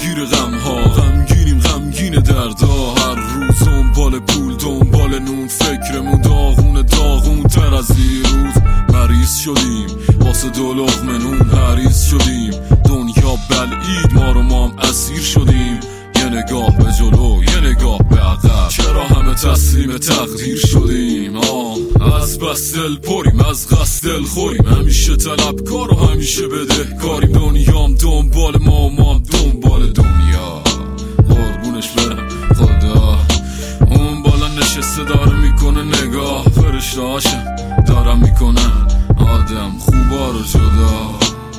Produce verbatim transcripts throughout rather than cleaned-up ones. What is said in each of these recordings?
درگیر غم ها، غمگینیم غمگین دردا، هر روز دنبال پول دنبال نون، فکرمون داغون داغون تر از دیروز. مریض شدیم واسه دو لقمه نون، حریص شدیم دنیا بلعید ما رو، ما هم اسیر شدیم. یه نگاه به جلو یه نگاه به عقب، چرا همه تسلیم تقدیر شدیم؟ آه از بس دل پریم از قصد دل خوریم، همیشه طلبکار و همیشه بدهکاریم. دنیام دنبال ما و ما هم دنبال دنیا، قربونش برم خدا. اون بالا نشسته داره میکنه نگاه، فرشته‌هاشم دارم میکنن آدم خوبا رو جدا.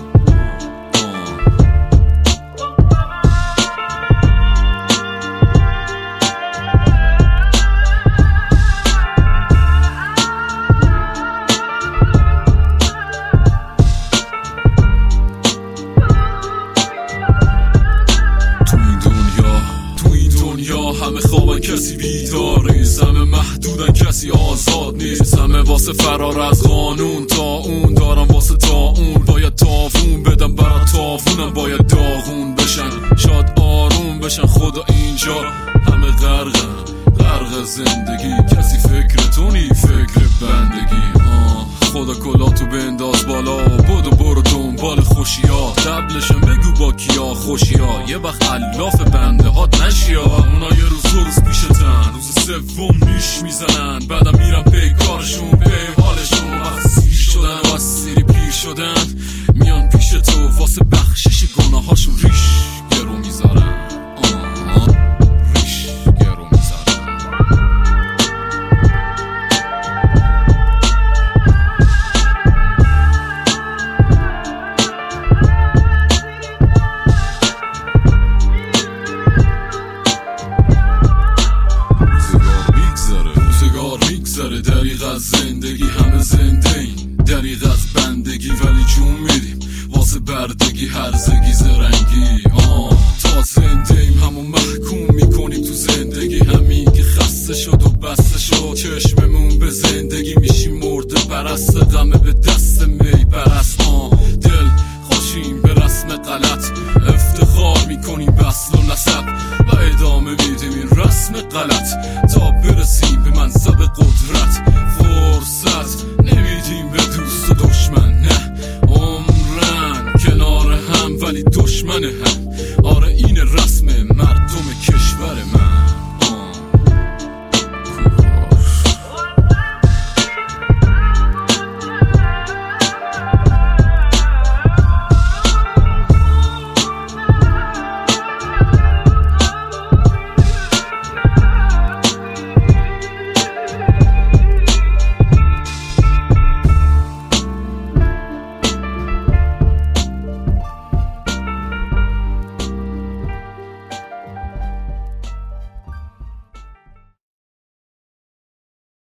همه خوابن کسی بیدار نیست، همه محدودن کسی آزاد نیست، همه واسه فرار از قانون. تا اون دارم واسه تا اون، باید تافون بدم برا تافونم، باید داغون بشن شاد آروم بشن. خدا اینجا همه غرقن غرق زندگی، کسی فکر تونی فکر بندگی. آه خدا کلاتو بنداز بالا، بدو برو دنبال خوشیا، تبلشم بگو با کیا خوشیا، یه وقت علاف بنده هات نشیا. اونا یه روز دو روز پیشتن، روز سوم نیش میزنن، بعدم میرن پی کارشون پی حالشون. وقت سیر شدن و سیری پیر شدن، میان پیش تو واسه بخشش گناهاشون ریش گرو میذارن. دریغ از زندگی همه زنده این، دریغ از بندگی ولی جون میدیم واسه بردگی هرزگی زرنگی. آه تا زنده ایم همون محکوم میکنیم تو زندگی، همین که خسته شد و بسته شد چشممون به زندگی، میشیم مرده پرست غمه به دست می پرست. آه دل خوشیم به رسم غلط، افتخار میکنیم به اصل و نسب و ادامه میدیم این رسم غلط.